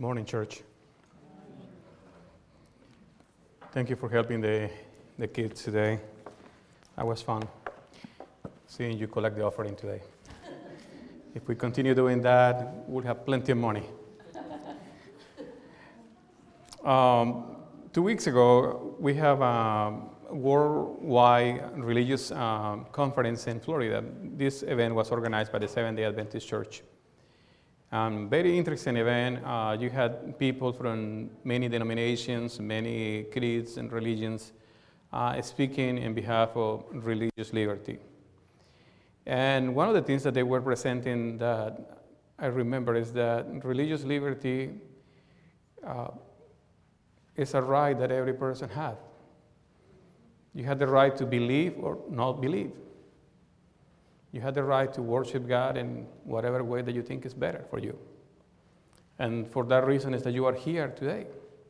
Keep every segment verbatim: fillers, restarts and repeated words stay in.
Morning, church. Thank you for helping the, the kids today. That was fun, seeing you collect the offering today. If we continue doing that, we'll have plenty of money. Um, two weeks ago, we have a worldwide religious um, conference in Florida. This event was organized by the Seventh-day Adventist Church. Um, very interesting event. Uh, you had people from many denominations, many creeds and religions uh, speaking in behalf of religious liberty. And one of the things that they were presenting that I remember is that religious liberty uh, is a right that every person has. You have the right to believe or not believe. You have the right to worship God in whatever way that you think is better for you. And for that reason is that you are here today.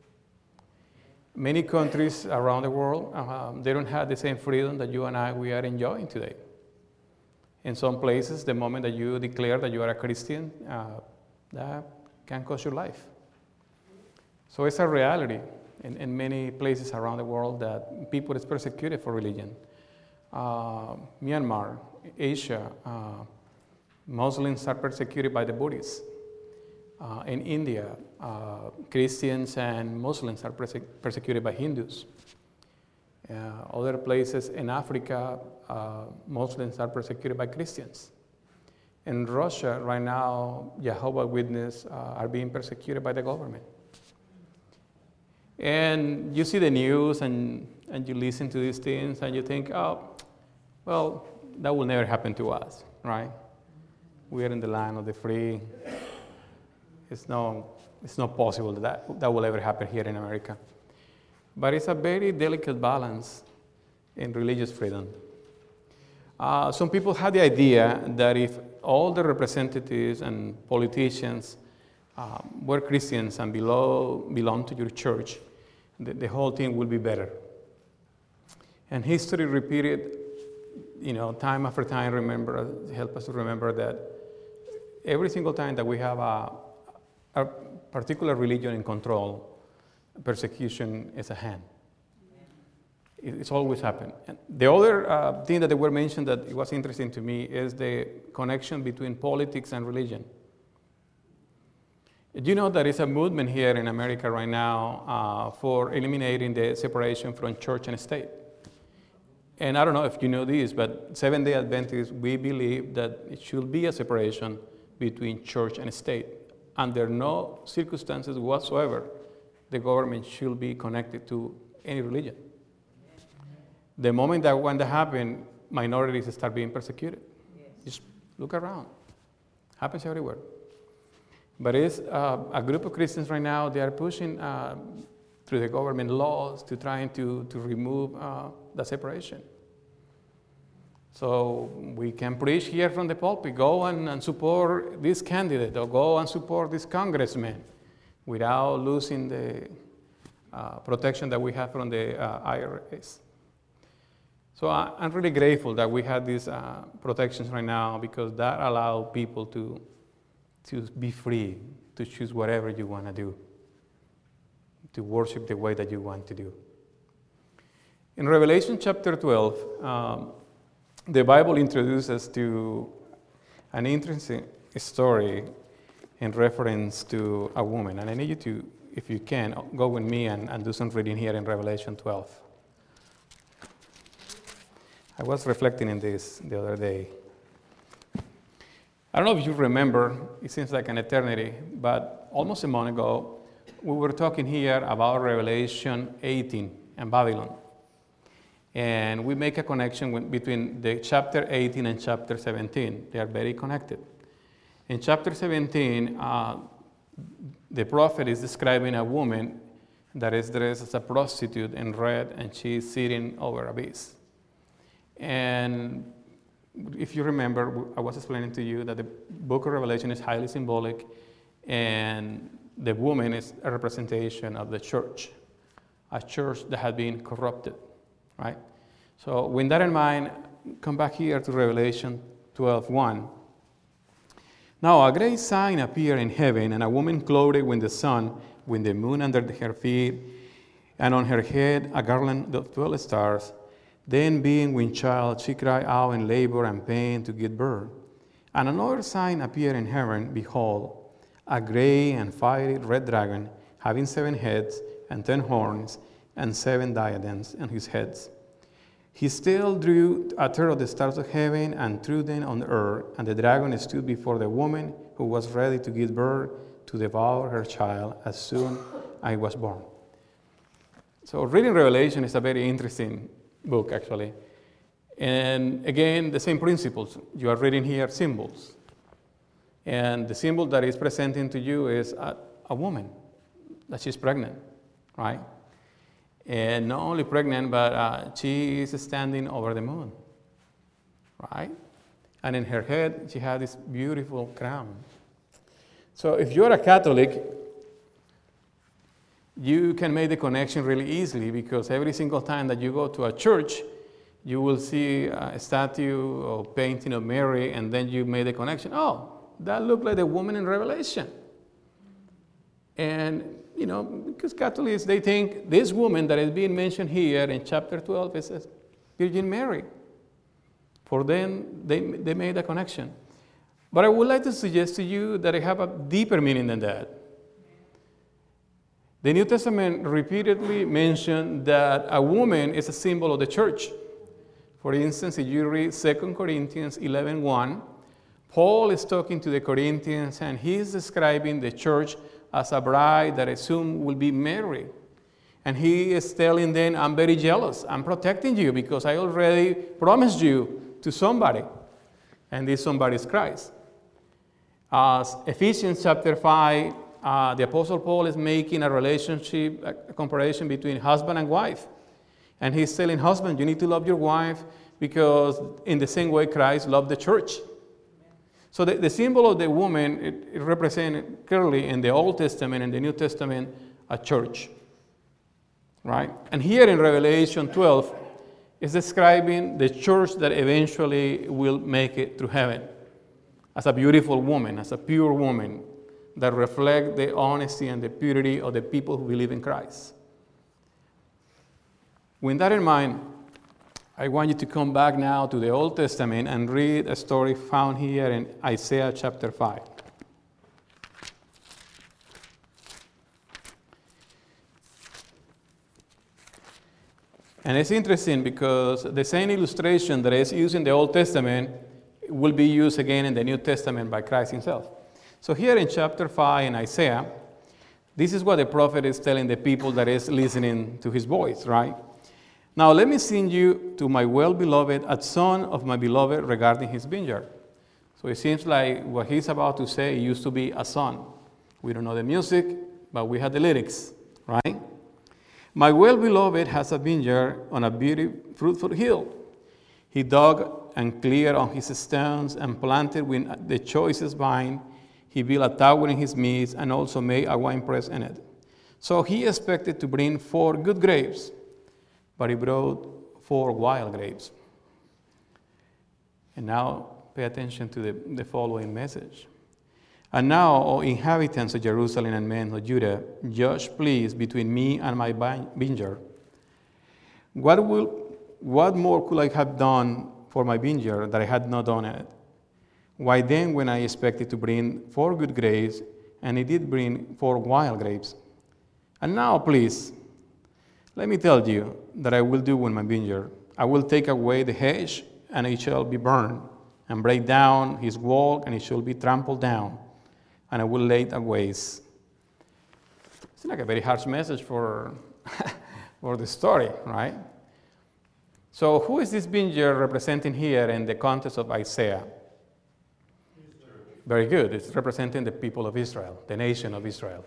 Many countries around the world, um, they don't have the same freedom that you and I, we are enjoying today. In some places, the moment that you declare that you are a Christian, uh, that can cost your life. So it's a reality in, in many places around the world that people is persecuted for religion. Uh, Myanmar, Asia, uh, Muslims are persecuted by the Buddhists. Uh, in India, uh, Christians and Muslims are perse- persecuted by Hindus. Uh, other places in Africa, uh, Muslims are persecuted by Christians. In Russia, right now, Jehovah's Witnesses uh, are being persecuted by the government. And you see the news and, and you listen to these things and you think, oh, well, that will never happen to us, right? We are in the land of the free. It's no, it's not possible that, that that will ever happen here in America. But it's a very delicate balance in religious freedom. Uh, some people had the idea that if all the representatives and politicians uh, were Christians and below, belong to your church, the, the whole thing will be better. And history repeated, you know, time after time, remember, help us to remember that every single time that we have a, a particular religion in control, persecution is at hand. It's always happened. And the other uh, thing that they were mentioned that it was interesting to me is the connection between politics and religion. Do you know there is a movement here in America right now uh, for eliminating the separation from church and state? And I don't know if you know this, but Seventh-day Adventists, we believe that it should be a separation between church and state. Under no circumstances whatsoever, the government should be connected to any religion. The moment that when that happens, minorities start being persecuted. Yes. Just look around. Happens everywhere. But it's uh, a group of Christians right now, they are pushing uh, through the government laws to trying to, to remove uh, the separation. So we can preach here from the pulpit, go and, and support this candidate or go and support this congressman without losing the uh, protection that we have from the uh, I R S. So I, I'm really grateful that we have these uh, protections right now because that allows people to, to be free to choose whatever you want to do, to worship the way that you want to do. In Revelation chapter twelve, um, the Bible introduces to an interesting story in reference to a woman. And I need you to, if you can, go with me and, and do some reading here in Revelation twelve. I was reflecting in this the other day. I don't know if you remember, it seems like an eternity, but almost a month ago, we were talking here about Revelation eighteen and Babylon. And we make a connection with, between the chapter eighteen and chapter seventeen. They are very connected. In chapter seventeen, uh, the prophet is describing a woman that is dressed as a prostitute in red, and she is sitting over a beast. And if you remember, I was explaining to you that the book of Revelation is highly symbolic, and the woman is a representation of the church, a church that had been corrupted. Right? So with that in mind, come back here to Revelation twelve one. Now a great sign appeared in heaven, and a woman clothed with the sun, with the moon under her feet, and on her head a garland of twelve stars. Then, being with child, she cried out in labor and pain to give birth. And another sign appeared in heaven. Behold, a great and fiery red dragon, having seven heads and ten horns, and seven diadems on his heads. He still drew a third of the stars of heaven and threw them on the earth, and the dragon stood before the woman who was ready to give birth to devour her child as soon as it was born. So reading Revelation is a very interesting book, actually. And again, the same principles. You are reading here symbols. And the symbol that is presenting to you is a, a woman, that she's pregnant, right? And not only pregnant, but uh, she is standing over the moon, right? And in her head, she had this beautiful crown. So if you're a Catholic, you can make the connection really easily, because every single time that you go to a church, you will see a statue or painting of Mary, and then you make the connection. Oh, that looked like the woman in Revelation. And, you know, because Catholics, they think this woman that is being mentioned here in chapter twelve is Virgin Mary. For them, they, they made a connection. But I would like to suggest to you that it have a deeper meaning than that. The New Testament repeatedly mentioned that a woman is a symbol of the church. For instance, if you read Second Corinthians eleven one, Paul is talking to the Corinthians, and he's describing the church as a bride that soon will be married. And he is telling them, I'm very jealous. I'm protecting you because I already promised you to somebody. And this somebody is Christ. As Ephesians chapter five, uh, the Apostle Paul is making a relationship, a comparison between husband and wife. And he's telling husband, you need to love your wife because in the same way Christ loved the church. So the, the symbol of the woman, it, it represents clearly in the Old Testament and the New Testament a church, right? And here in Revelation twelve, it's describing the church that eventually will make it to heaven as a beautiful woman, as a pure woman that reflects the honesty and the purity of the people who believe in Christ. With that in mind, I want you to come back now to the Old Testament and read a story found here in Isaiah chapter five. And it's interesting because the same illustration that is used in the Old Testament will be used again in the New Testament by Christ himself. So here in chapter five in Isaiah, this is what the prophet is telling the people that is listening to his voice, right? Now let me send you to my well-beloved, a son of my beloved regarding his vineyard. So it seems like what he's about to say used to be a song. We don't know the music, but we have the lyrics, right? My well-beloved has a vineyard on a beautiful, fruitful hill. He dug and cleared on his stones and planted with the choicest vine. He built a tower in his midst and also made a winepress in it. So he expected to bring four good grapes, but he brought four wild grapes. And now pay attention to the, the following message. And now, O inhabitants of Jerusalem and men of Judah, judge please between me and my vineyard. What, will, what more could I have done for my vineyard that I had not done it? Why then, when I expected to bring four good grapes, and he did bring four wild grapes? And now, please, let me tell you that I will do with my vineyard. I will take away the hedge, and it shall be burned, and break down his wall, and it shall be trampled down, and I will lay it waste. It's like a very harsh message for, for the story, right? So who is this vineyard representing here in the context of Isaiah? Israel. Very good. It's representing the people of Israel, the nation of Israel.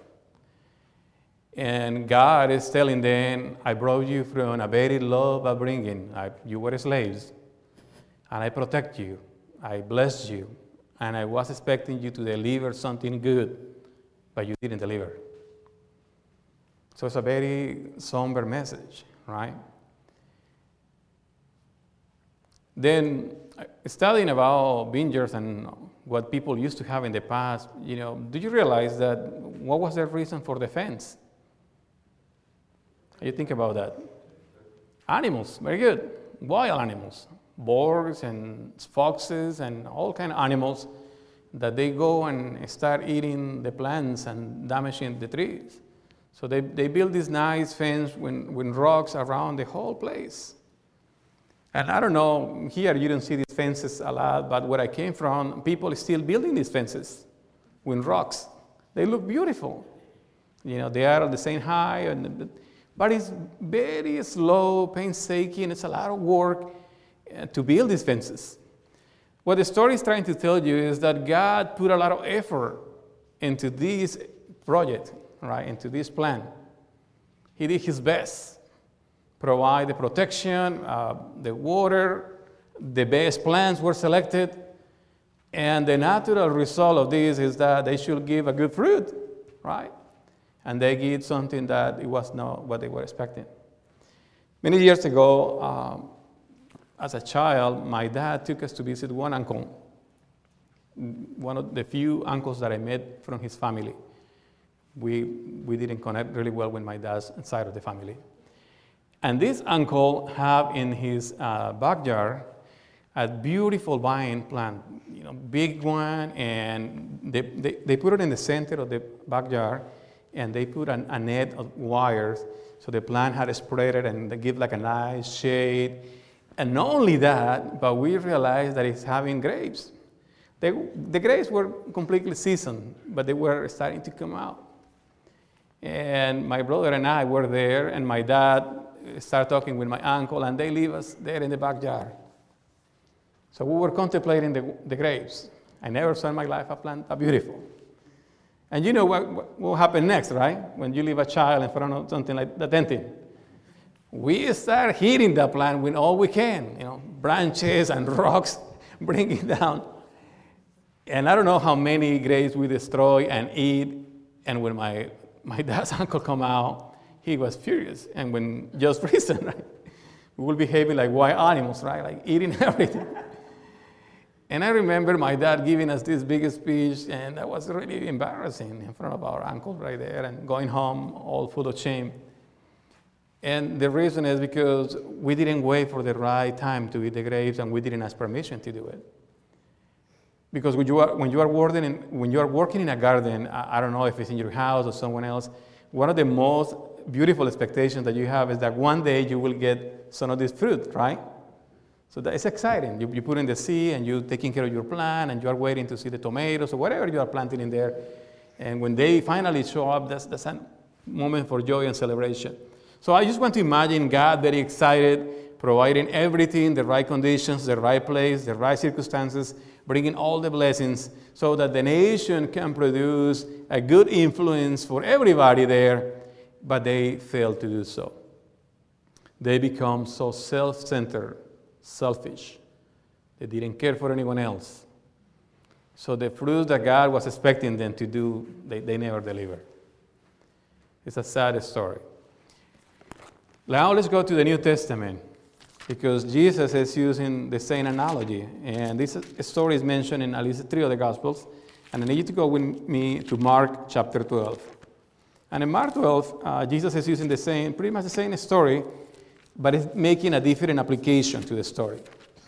And God is telling them, I brought you from a very low upbringing. I, you were slaves, and I protect you. I blessed you, and I was expecting you to deliver something good, but you didn't deliver. So it's a very somber message, right? Then, studying about vineyards and what people used to have in the past, you know, do you realize that what was the reason for the fence? You think about that. Animals, very good. Wild animals, boars and foxes and all kind of animals that they go and start eating the plants and damaging the trees. So they, they build this nice fence with, with rocks around the whole place. And I don't know, here you don't see these fences a lot, but where I came from, people are still building these fences with rocks. They look beautiful. You know, they are the same height, and, but it's very slow, painstaking, it's a lot of work uh, to build these fences. What the story is trying to tell you is that God put a lot of effort into this project, right, into this plan. He did his best. Provide the protection, uh, the water, the best plants were selected, and the natural result of this is that they should give a good fruit, right? And they give something that it was not what they were expecting. Many years ago, um, as a child, my dad took us to visit one uncle, one of the few uncles that I met from his family. We, we didn't connect really well with my dad's side of the family. And this uncle had in his uh, backyard a beautiful vine plant, you know, big one, and they, they, they put it in the center of the backyard, and they put an, a net of wires, so the plant had spread it, and they give like a nice shade. And not only that, but we realized that it's having grapes. They, the grapes were completely seasoned, but they were starting to come out. And my brother and I were there, and my dad started talking with my uncle, and they leave us there in the backyard. So we were contemplating the, the grapes. I never saw in my life a plant that beautiful. And you know what, what will happen next, right? When you leave a child in front of something like that empty. We start hitting that plant with all we can, you know, branches and rocks, bring it down. And I don't know how many grapes we destroy and eat. And when my, my dad's uncle come out, he was furious. And when just recent, right? We were behaving like wild animals, right? Like eating everything. And I remember my dad giving us this big speech, and that was really embarrassing in front of our uncle right there, and going home all full of shame. And the reason is because we didn't wait for the right time to eat the grapes, and we didn't ask permission to do it. Because when you are, when you are, working, in, when you are working in a garden, I, I don't know if it's in your house or someone else, one of the most beautiful expectations that you have is that one day you will get some of this fruit, right? So that is exciting. You, you put in the seed, and you're taking care of your plant, and you are waiting to see the tomatoes or whatever you are planting in there. And when they finally show up, that's, that's a moment for joy and celebration. So I just want to imagine God very excited, providing everything, the right conditions, the right place, the right circumstances, bringing all the blessings so that the nation can produce a good influence for everybody there, but they fail to do so. They become so self-centered, selfish. They didn't care for anyone else. So the fruit that God was expecting them to do, they, they never delivered. It's a sad story. Now let's go to the New Testament, because Jesus is using the same analogy. And this story is mentioned in at least three of the Gospels. And I need you to go with me to Mark chapter twelve. And in Mark twelve, uh, Jesus is using the same, pretty much the same story, but it's making a different application to the story.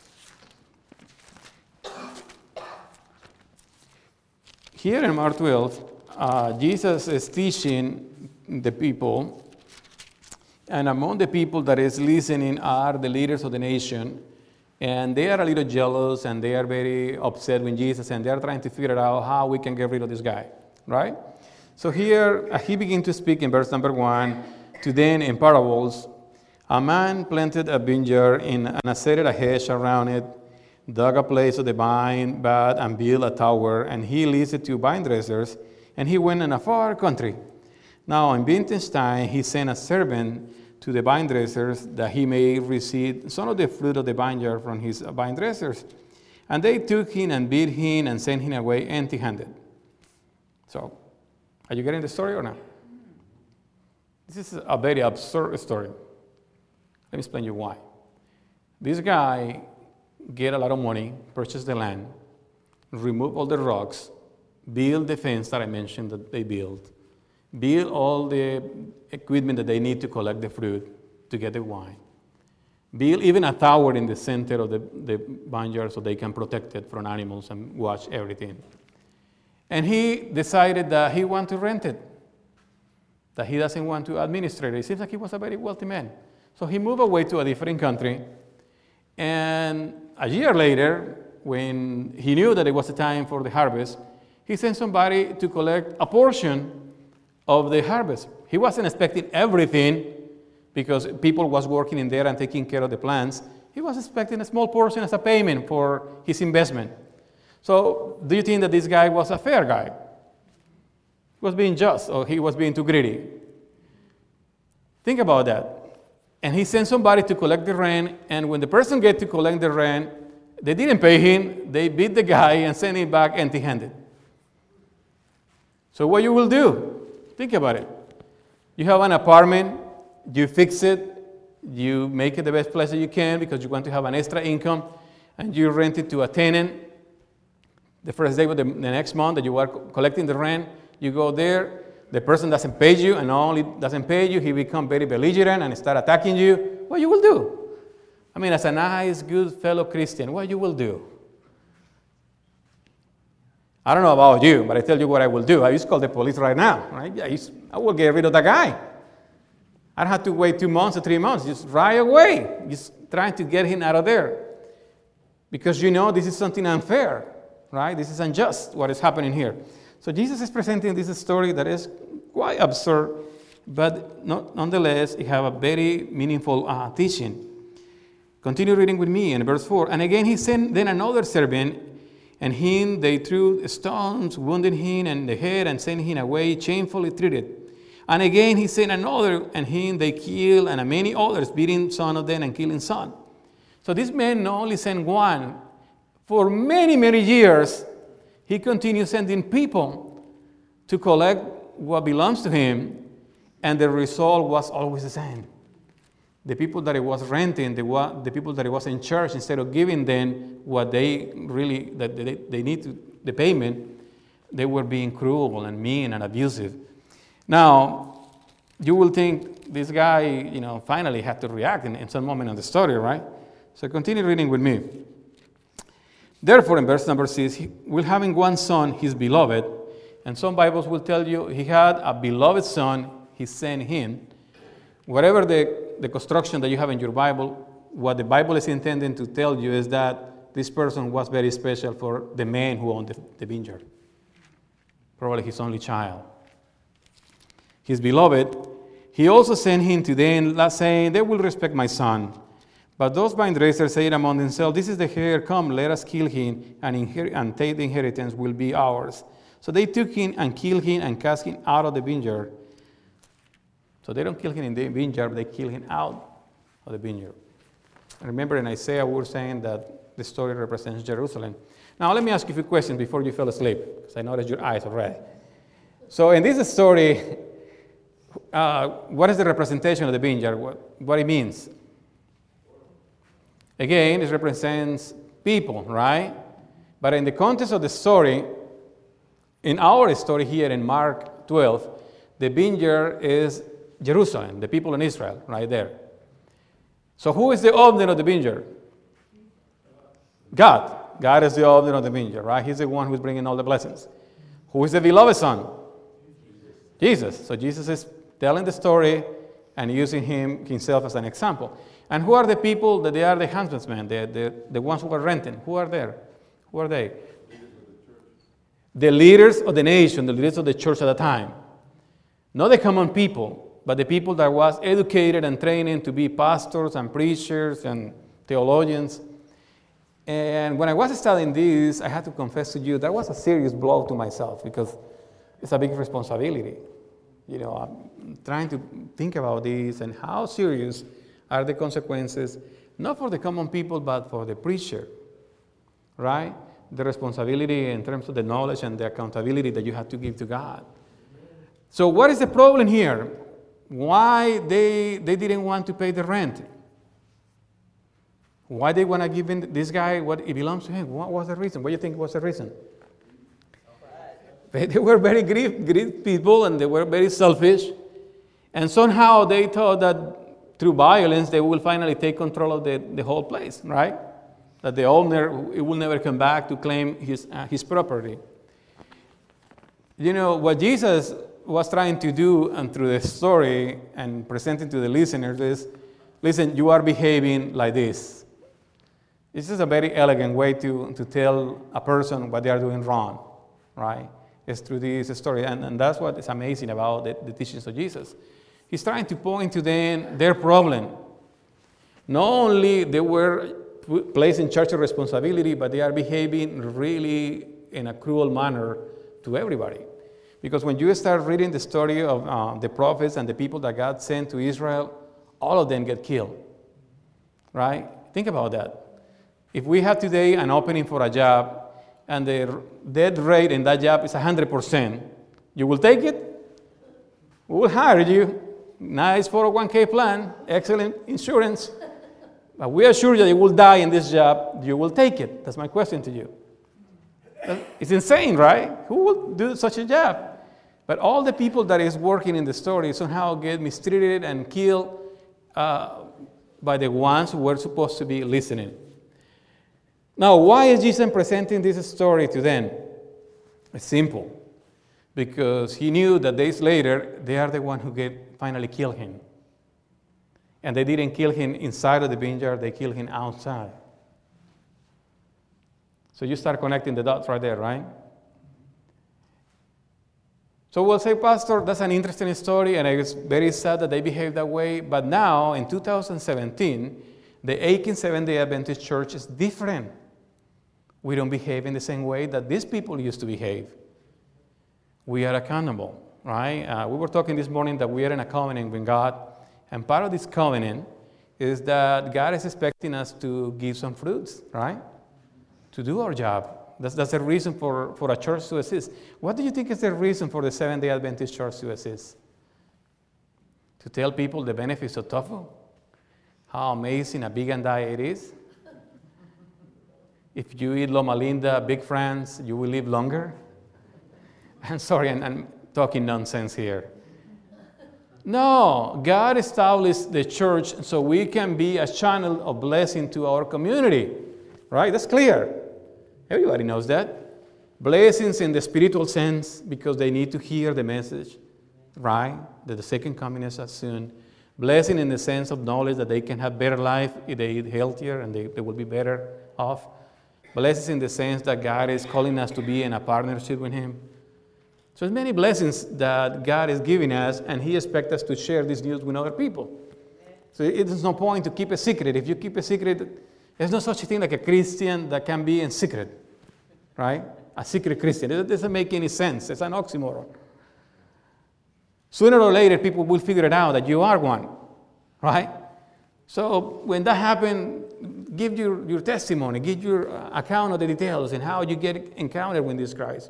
Here in Mark twelve, uh, Jesus is teaching the people, and among the people that is listening are the leaders of the nation, and they are a little jealous, and they are very upset with Jesus, and they are trying to figure out how we can get rid of this guy, right? So here, uh, he begins to speak in verse number one, to them in parables. A man planted a vineyard in, and set a hedge around it, dug a place of the vine bed, and built a tower, and he leased it to vine dressers, and he went in a far country. Now, in vintage time, he sent a servant to the vine dressers that he may receive some of the fruit of the vineyard from his vine dressers. And they took him and beat him and sent him away empty-handed. So, are you getting the story or not? This is a very absurd story. Let me explain you why. This guy get a lot of money, purchased the land, remove all the rocks, build the fence that I mentioned that they built, build all the equipment that they need to collect the fruit, to get the wine, build even a tower in the center of the, the vineyard so they can protect it from animals and watch everything. And he decided that he wanted to rent it, that he doesn't want to administrate it. It seems like he was a very wealthy man. So he moved away to a different country. And a year later, when he knew that it was the time for the harvest, he sent somebody to collect a portion of the harvest. He wasn't expecting everything because people was working in there and taking care of the plants. He was expecting a small portion as a payment for his investment. So do you think that this guy was a fair guy? He was being just, or he was being too greedy? Think about that. And he sent somebody to collect the rent, and when the person get to collect the rent, they didn't pay him, they beat the guy and sent him back empty-handed. So what you will do? Think about it. You have an apartment, you fix it, you make it the best place that you can because you want to have an extra income, and you rent it to a tenant. The first day of the, the next month that you are collecting the rent, you go there, the person doesn't pay you, and not only doesn't pay you, he becomes very belligerent and start attacking you. What you will do? I mean, as a nice, good fellow Christian, what you will do? I don't know about you, but I tell you what I will do. I just call the police right now. Right? I, just, I will get rid of that guy. I don't have to wait two months or three months. Just right away. Just trying to get him out of there. Because you know this is something unfair, right? This is unjust, what is happening here. So Jesus is presenting this story that is quite absurd, but not, nonetheless, it has a very meaningful uh, teaching. Continue reading with me in verse four. And again he sent then another servant, and him they threw stones, wounded him in the head, and sent him away shamefully treated. And again he sent another, and him they killed, and many others, beating some of them and killing some. So this man not only sent one, for many, many years, he continued sending people to collect what belongs to him, and the result was always the same. The people that he was renting, the, the people that he was in charge, instead of giving them what they really, that they, they need to, the payment, they were being cruel and mean and abusive. Now, you will think this guy, you know, finally had to react in, in some moment of the story, right? So continue reading with me. Therefore, in verse number six, he will having one son, his beloved, and some Bibles will tell you he had a beloved son, he sent him. Whatever the, the construction that you have in your Bible, what the Bible is intending to tell you is that this person was very special for the man who owned the, the vineyard. Probably his only child. His beloved, he also sent him to them, saying, they will respect my son. But those vine dressers said among themselves, this is the heir, come, let us kill him, and, inher- and take the inheritance will be ours. So they took him and killed him and cast him out of the vineyard. So they don't kill him in the vineyard, but they kill him out of the vineyard. And remember in Isaiah, we were saying that the story represents Jerusalem. Now let me ask you a few questions before you fell asleep, because I noticed your eyes already. So in this story, uh, what is the representation of the vineyard? What, what it means? Again, it represents people, right? But in the context of the story, in our story here in Mark twelve, the vineyard is Jerusalem, the people in Israel, right there. So who is the owner of the vineyard? God. God is the owner of the vineyard, right? He's the one who's bringing all the blessings. Who is the beloved son? Jesus. So Jesus is telling the story and using him himself as an example. And who are the people that they are the husbandmen, the, the, the ones who are renting? Who are there? Who are they? The leaders of the nation, the leaders of the church at the time. Not the common people, but the people that was educated and trained to be pastors and preachers and theologians. And when I was studying this, I had to confess to you, that was a serious blow to myself because it's a big responsibility. You know, I'm trying to think about this and how serious are the consequences, not for the common people, but for the preacher, right? The responsibility in terms of the knowledge and the accountability that you have to give to God. So what is the problem here? Why they, they didn't want to pay the rent? Why they want to give in this guy what it belongs to him? What was the reason? What do you think was the reason? They, they were very greedy, greedy people, and they were very selfish. And somehow they thought that through violence they will finally take control of the, the whole place, right? That the owner it will never come back to claim his, uh, his property. You know, what Jesus was trying to do, and through the story and presenting to the listeners is, listen, you are behaving like this. This is a very elegant way to, to tell a person what they are doing wrong, right? It's through this story, and, and that's what is amazing about the, the teachings of Jesus. He's trying to point to them their problem. Not only they were placed in charge of responsibility, but they are behaving really in a cruel manner to everybody. Because when you start reading the story of uh, the prophets and the people that God sent to Israel, all of them get killed, right? Think about that. If we have today an opening for a job and the death rate in that job is one hundred percent, you will take it? We will hire you. Nice four oh one k plan, excellent insurance. But we are sure that you will die in this job. You will take it. That's my question to you. It's insane, right? Who will do such a job? But all the people that is working in the story somehow get mistreated and killed uh, by the ones who were supposed to be listening. Now, why is Jesus presenting this story to them? It's simple. Because he knew that days later, they are the ones who get finally kill him. And they didn't kill him inside of the vineyard, they killed him outside. So you start connecting the dots right there, right? So we'll say, Pastor, that's an interesting story, and it's very sad that they behave that way. But now, in two thousand seventeen, the Aiken Seventh-day Adventist Church is different. We don't behave in the same way that these people used to behave. We are accountable, right? Uh, we were talking this morning that we are in a covenant with God, and part of this covenant is that God is expecting us to give some fruits, right? To do our job. That's, that's the reason for, for a church to exist. What do you think is the reason for the Seventh-day Adventist Church to exist? To tell people the benefits of tofu? How amazing a vegan diet is? If you eat Loma Linda, Big France, you will live longer? I'm sorry, I'm, I'm talking nonsense here. No, God established the church so we can be a channel of blessing to our community, right? That's clear. Everybody knows that. Blessings in the spiritual sense because they need to hear the message, right? That the second coming is as soon. Blessing in the sense of knowledge that they can have better life if they eat healthier and they, they will be better off. Blessings in the sense that God is calling us to be in a partnership with Him. So there's many blessings that God is giving us, and He expects us to share this news with other people. So it is no point to keep a secret. If you keep a secret, there's no such thing like a Christian that can be in secret, right? A secret Christian. It doesn't make any sense. It's an oxymoron. Sooner or later, people will figure it out that you are one, right? So when that happens, give your, your testimony, give your account of the details and how you get encountered with this Christ.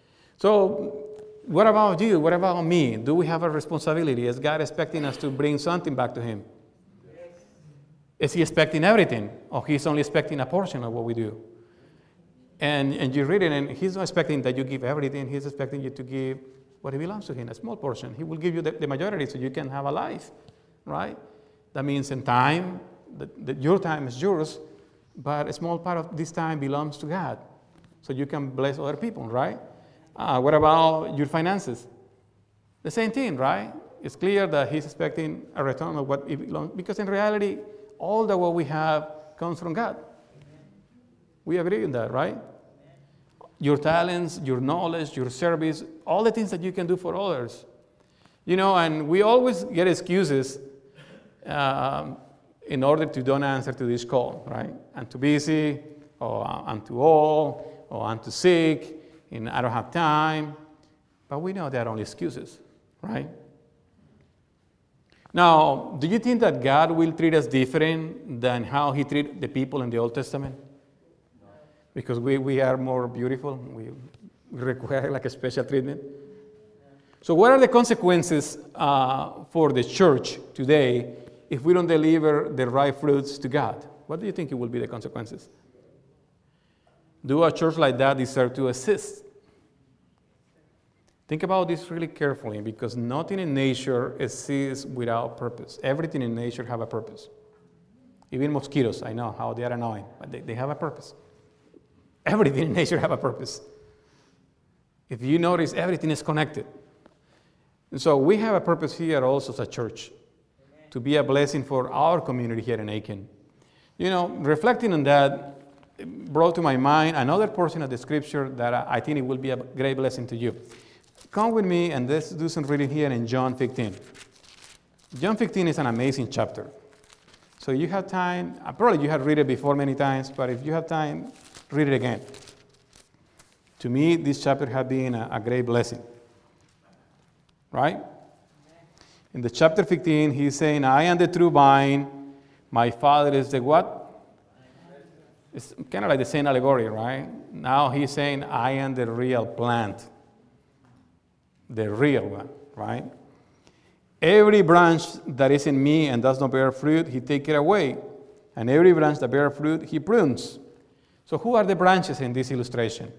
So what about you? What about me? Do we have a responsibility? Is God expecting us to bring something back to Him? Yes. Is He expecting everything? Or He's only expecting a portion of what we do? And, and you read it, and He's not expecting that you give everything. He's expecting you to give what belongs to Him, a small portion. He will give you the, the majority so you can have a life, right? That means in time, that, that your time is yours, but a small part of this time belongs to God. So you can bless other people, right? Uh, what about your finances? The same thing, right? It's clear that He's expecting a return of what it belongs, because in reality, all that what we have comes from God. We agree on that, right? Your talents, your knowledge, your service, all the things that you can do for others. You know, and we always get excuses um, in order to don't answer to this call, right? I'm too busy, or I'm too old, or I'm too sick, and I don't have time. But we know they're only excuses, right? Now, do you think that God will treat us different than how He treated the people in the Old Testament? Because we, we are more beautiful, we require like a special treatment. So what are the consequences uh, for the church today if we don't deliver the right fruits to God? What do you think it will be the consequences? Do a church like that deserve to exist? Think about this really carefully, because nothing in nature exists without purpose. Everything in nature have a purpose. Even mosquitoes, I know how they are annoying, but they, they have a purpose. Everything in nature have a purpose. If you notice, everything is connected. And so we have a purpose here also as a church, to be a blessing for our community here in Aiken. You know, reflecting on that brought to my mind another portion of the scripture that I think it will be a great blessing to you. Come with me and let's do some reading here in John fifteen. John fifteen is an amazing chapter. So you have time, probably you have read it before many times, but if you have time, read it again. To me, this chapter has been a, a great blessing. Right? In the chapter fifteen, he's saying, I am the true vine, my Father is the what? It's kind of like the same allegory, right? Now he's saying, I am the real plant. The real one, right? Every branch that is in me and does not bear fruit, he takes it away. And every branch that bears fruit, he prunes. So who are the branches in this illustration?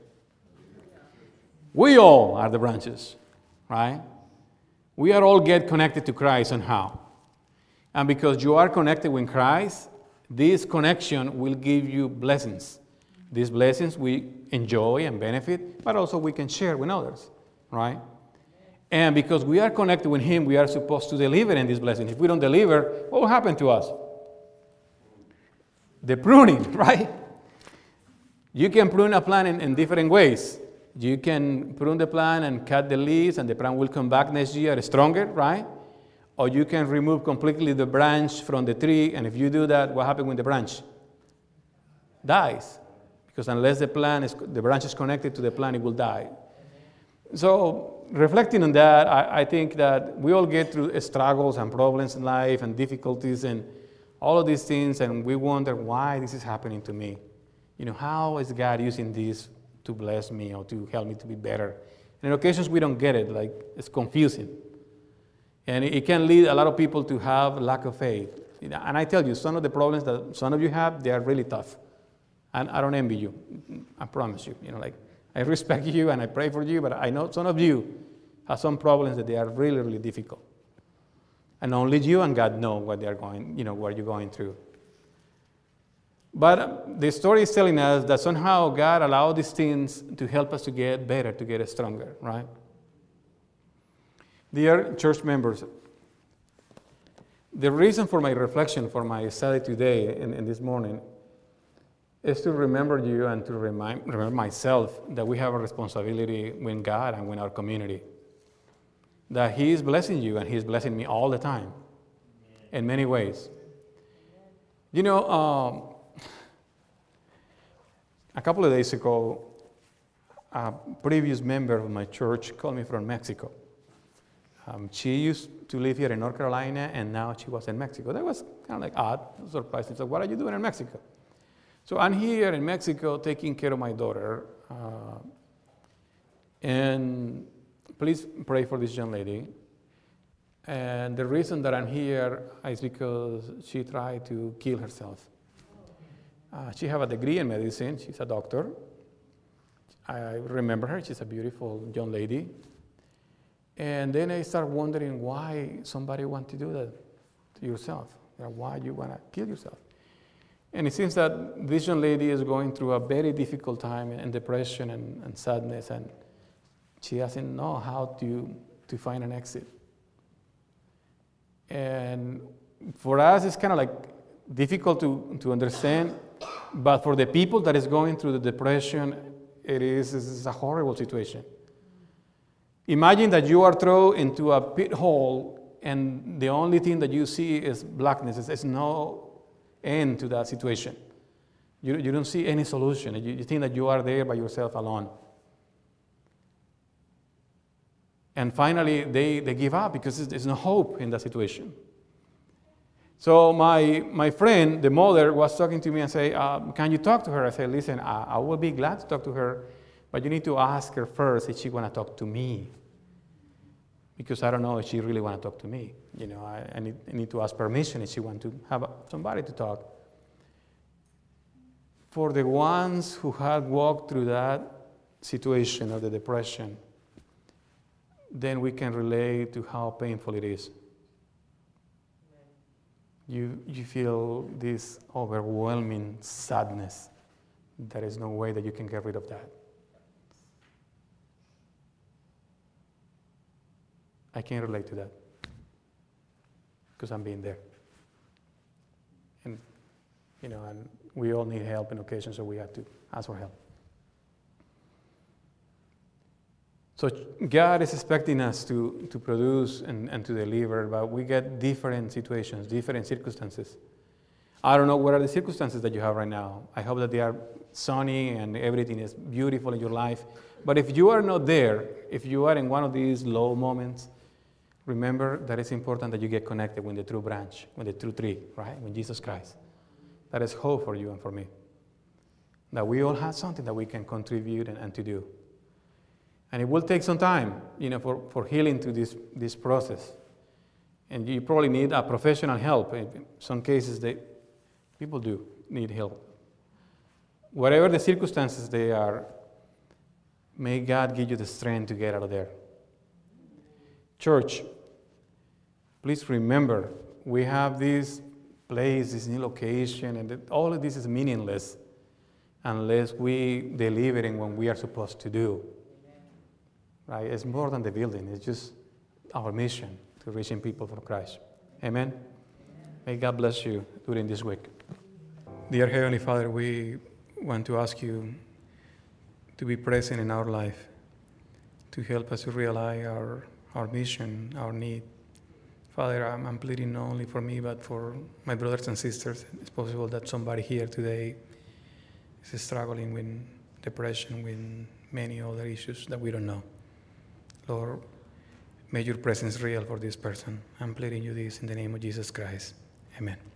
We all are the branches, right? We are all get connected to Christ somehow. And because you are connected with Christ, this connection will give you blessings. These blessings we enjoy and benefit, but also we can share with others, right? And because we are connected with Him, we are supposed to deliver in this blessing. If we don't deliver, what will happen to us? The pruning, right? You can prune a plant in, in different ways. You can prune the plant and cut the leaves, and the plant will come back next year stronger, right? Or you can remove completely the branch from the tree, and if you do that, what happens with the branch? Dies. Because unless the plant is, the branch is connected to the plant, it will die. So reflecting on that, I, I think that we all get through struggles and problems in life and difficulties and all of these things, and we wonder why this is happening to me. You know, how is God using this to bless me or to help me to be better? And in occasions we don't get it, like it's confusing. And it can lead a lot of people to have lack of faith. And I tell you, some of the problems that some of you have, they are really tough. And I don't envy you, I promise you. You know, like I respect you and I pray for you, but I know some of you have some problems that they are really, really difficult. And only you and God know what they are going, you know, what you're going through. But the story is telling us that somehow God allowed these things to help us to get better, to get stronger, right? Dear church members, the reason for my reflection, for my study today and, and this morning, is to remember you and to remind remember myself that we have a responsibility with God and with our community. That He is blessing you and He is blessing me all the time, in many ways. You know, um, a couple of days ago, a previous member of my church called me from Mexico. Um, she used to live here in North Carolina, and now she was in Mexico. That was kind of like odd, surprising. So, what are you doing in Mexico? So, I'm here in Mexico taking care of my daughter. Uh, and please pray for this young lady. And the reason that I'm here is because she tried to kill herself. Uh, she has a degree in medicine. She's a doctor. I remember her. She's a beautiful young lady. And then I start wondering why somebody want to do that to yourself. You know, why you want to kill yourself. And it seems that this young lady is going through a very difficult time and depression and, and sadness, and she doesn't know how to, to find an exit. And for us, it's kind of like difficult to, to understand, but for the people that is going through the depression, it is, it is a horrible situation. Imagine that you are thrown into a pit hole and the only thing that you see is blackness. There's no end to that situation. You, you don't see any solution. You, you think that you are there by yourself alone. And finally, they, they give up because there's no hope in that situation. So my, my friend, the mother, was talking to me and say, uh, can you talk to her? I said, listen, I, I will be glad to talk to her, but you need to ask her first if she want to talk to me. Because I don't know if she really want to talk to me. You know, I, I, need, I need to ask permission if she want to have somebody to talk. for the ones who had walked through that situation of the depression, then we can relate to how painful it is. You, you feel this overwhelming sadness. There is no way that you can get rid of that. I can relate to that because I'm being there. And, you know, and we all need help in occasions, so we have to ask for help. So God is expecting us to, to produce and, and to deliver, but we get different situations, different circumstances. I don't know what are the circumstances that you have right now. I hope that they are sunny and everything is beautiful in your life. But if you are not there, if you are in one of these low moments, remember that it's important that you get connected with the true branch, with the true tree, right? With Jesus Christ. That is hope for you and for me. That we all have something that we can contribute and, and to do. And it will take some time, you know, for, for healing to this, this process. And you probably need a professional help. In some cases, they, people do need help. Whatever the circumstances they are, may God give you the strength to get out of there. Church, please remember, we have this place, this new location, and that all of this is meaningless unless we deliver in what we are supposed to do. Right? It's more than the building. It's just our mission to reaching people for Christ. Amen? Amen? May God bless you during this week. Dear Heavenly Father, we want to ask you to be present in our life, to help us to realize our, our mission, our need. Father, I'm, I'm pleading not only for me, but for my brothers and sisters. It's possible that somebody here today is struggling with depression, with many other issues that we don't know. Lord, may your presence real for this person. I'm pleading you this in the name of Jesus Christ. Amen.